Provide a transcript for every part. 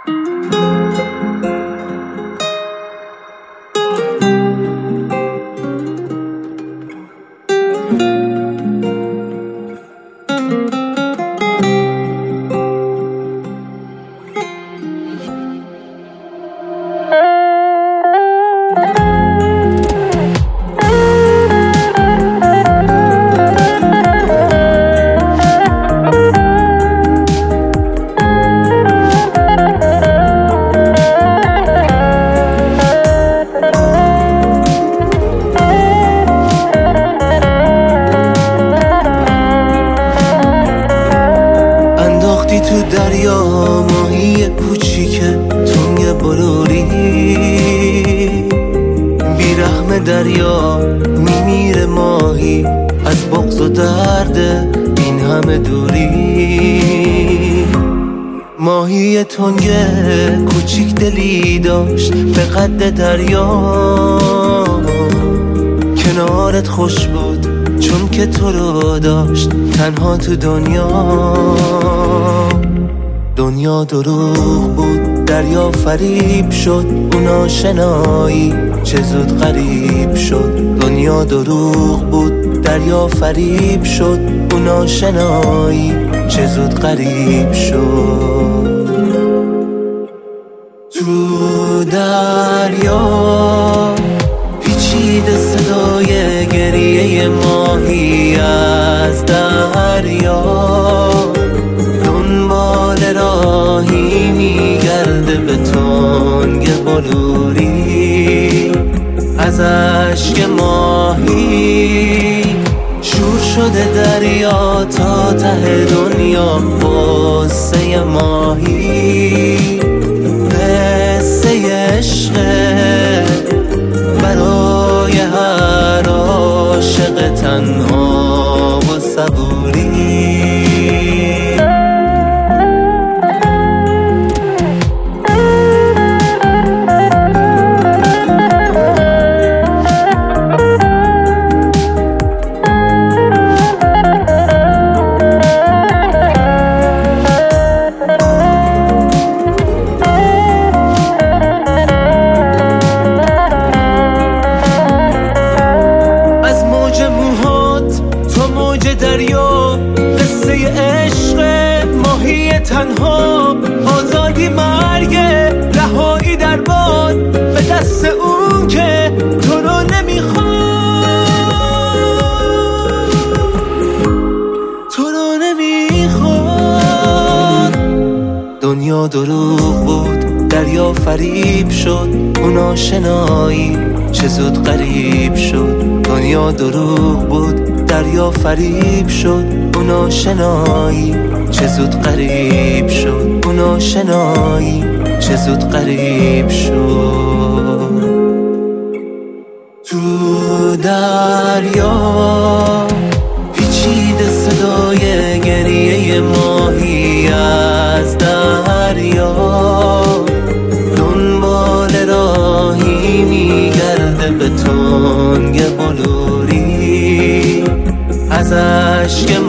تو دریا ماهی کوچیکه تنگ بلوری، بیرحم دریا میمیره ماهی از بغض و درد این همه دوری. ماهی تنگ کوچیک دلی داشت به قد دریا، کنارت خوش بود چون که تو رو داشت تنها تو دنیا دروغ بود، دریا فریب شد اون آشنایی چه زود غریب شد. دنیا دروغ بود، دریا فریب شد اون آشنایی چه زود غریب شد. تو دریا پیچیده صدای گریه ماهی از دریا، دنبال راهی میگرده به تنگ بلوری. از اشک ماهی شور شده دریا تا ته دنیا، قصه ماهی قصه عشق برای هر عاشق تنها و صبوری. دریا قصه عشق ماهی تنها، آزادی مرگ رهایی در باد به دست اون که تو رو نمیخواد. دنیا دروغ بود، دریا فریب شد اون آشنایی چه زود غریب شد. دنیا دروغ بود، دریا فریب شد اون آشنایی چه زود غریب شد. اون آشنایی چه زود غریب شد. تو دریا پیچیده صدای گریه ماهی از دریا، دنبال راهی میگرده به تنگ بلوری. از اشک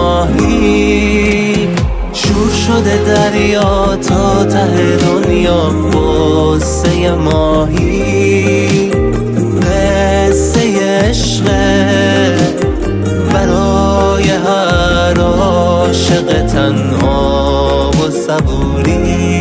ماهی شور شده دریا تا ته دنیا، قصه ماهی قصه عشق برای هر عاشق تنها و صبوری.